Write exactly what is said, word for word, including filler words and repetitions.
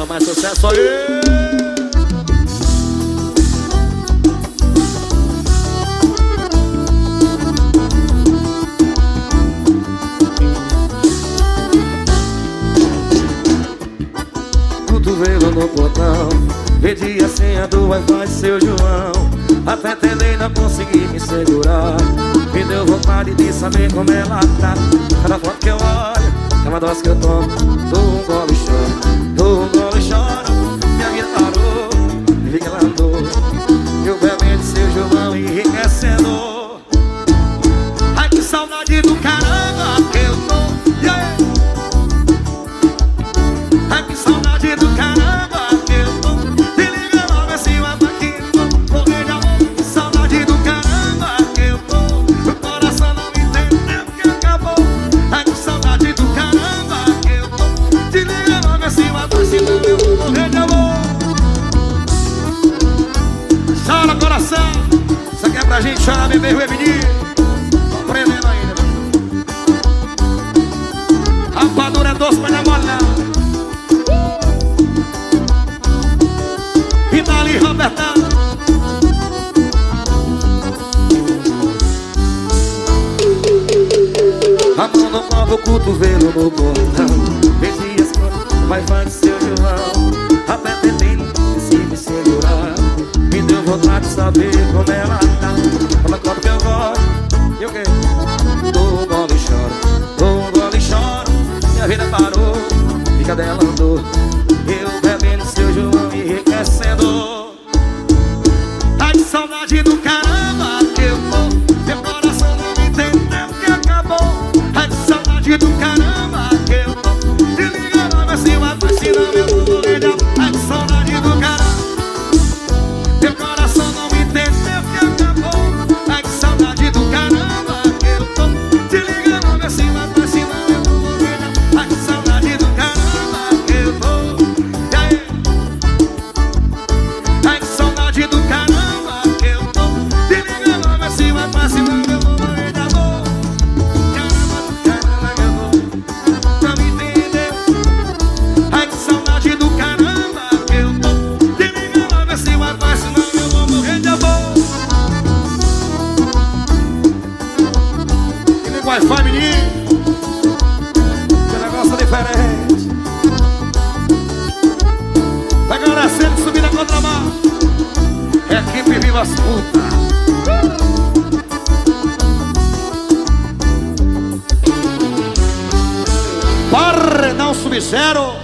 fazendo mais sucesso aí. Cotovelo no portão, pedi a senha do Wi-Fi de seu João. Até tentei, não consegui me segurar. Me deu vontade de saber como ela tá. Cada foto que eu olho, cada dose que eu tomo, dou um gole e choro, dou um gole e choro. Minha vida parou, e vi que ela andou. Eu bebendo de seu João enriquecendo. Ai, que saudade do caramba que eu tô, yeah. Ai, que saudade do caramba que eu tô. Te liga logo esse mapa aqui, tô morrer de amor. Que saudade do caramba que eu tô. O coração não entendeu que acabou. Ai, que saudade do caramba que eu tô. Te liga logo esse mapa, senão eu vou morrer de amor. Chora, coração. Isso aqui é pra gente chorar, beber, repetir. Tô aprendendo ainda. Rapadura é doce, mas não é mole não. E dali, Robertão. A mão no copo, o cotovelo no portão, pedi as contas, mas vai de seu João. Até tentei, não consegui me segurar. Me deu vontade de saber como ela tá. Cada copo que eu gosto, e o quê? Dou um gole e choro, dou um gole e choro. Minha vida parou, fica dela andou. Eu bebendo seu João enriquecendo. Ai, que saudade do caramba que eu tô. Meu coração não me entendeu que acabou. Ai, que saudade do caramba que eu tô. Te liga logo assim, mas senão eu vou morrer de amor. Ai, que saudade do caramba. Meu coração não me entendeu que acabou. Ai, que saudade do caramba que eu tô. Te liga logo assim, mas senão eu vou morrer de amor. Ai, que saudade do caramba que eu tô. E aí? Ai, que saudade do caramba que eu tô. Te liga logo assim, mas senão eu vou morrer de amor. Caramba do caramba que eu tô. Pra me entender. Ai, que saudade do caramba que eu tô. Te liga logo assim, mas senão eu vou morrer de amor. E liga o Wi-Fi, menino. Que negócio diferente. Agora sempre subir na contramão. Equipe Viva as Putas. Paredão Sub-Zero.